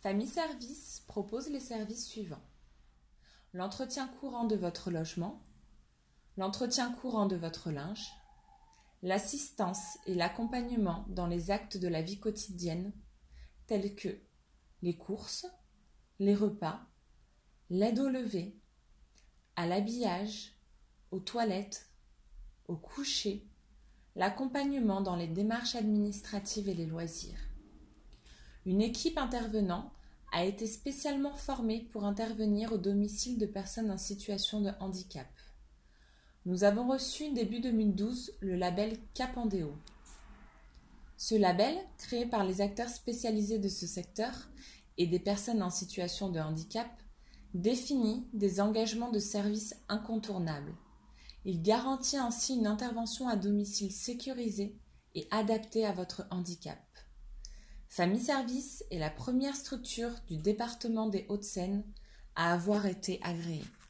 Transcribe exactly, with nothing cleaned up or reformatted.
Famille Service propose les services suivants. L'entretien courant de votre logement, l'entretien courant de votre linge, l'assistance et l'accompagnement dans les actes de la vie quotidienne, tels que les courses, les repas, l'aide au lever, à l'habillage, aux toilettes, au coucher, l'accompagnement dans les démarches administratives et les loisirs. Une équipe intervenant a été spécialement formée pour intervenir au domicile de personnes en situation de handicap. Nous avons reçu début deux mille douze le label Capandéo. Ce label, créé par les acteurs spécialisés de ce secteur et des personnes en situation de handicap, définit des engagements de service incontournables. Il garantit ainsi une intervention à domicile sécurisée et adaptée à votre handicap. Famille Service est la première structure du département des Hauts-de-Seine à avoir été agréée.